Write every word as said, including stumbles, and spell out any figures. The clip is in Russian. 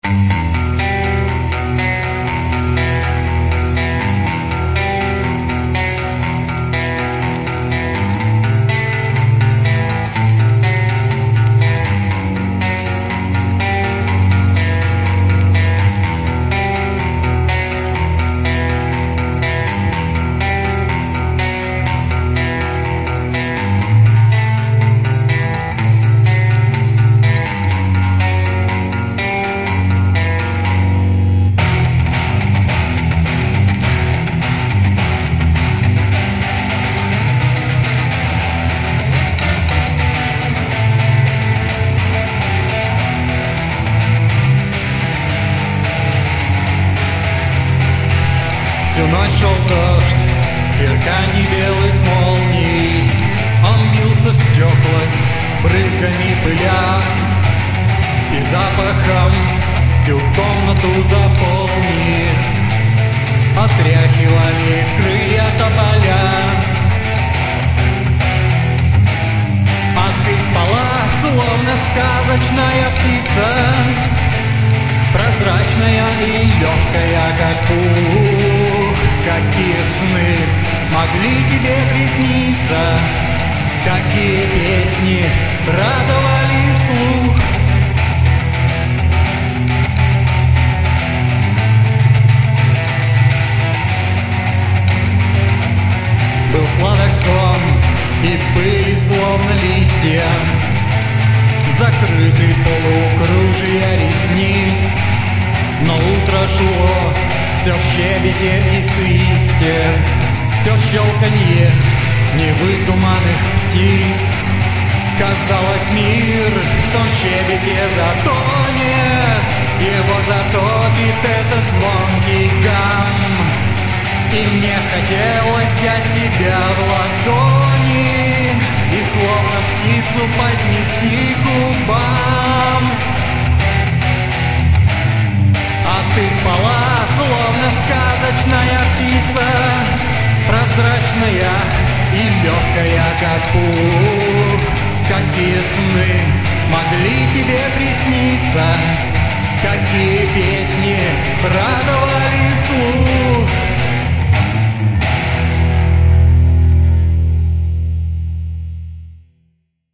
Всю ночь шел дождь, сверканье белых молний. Он бился в стекла, брызгами пыля, и запахом всю комнату заполнив, отряхивали крылья тополя. А ты спала, словно сказочная птица, прозрачная и легкая, как пух. Какие сны могли тебе присниться, какие песни радовали слух. Был сладок сон, и были словно листья, закрыты полукружия ресниц. Но утро шло, все в щебете и свисте, все в щелканье невыдуманных птиц. Казалось, мир в том щебете затонет, его затопит этот звонкий гам. И мне хотелось взять тебя в ладони и словно птицу поднести к губам. А ты спала, словно сказочная птица, прозрачная и легкая, как пух. Какие сны могли тебе присниться,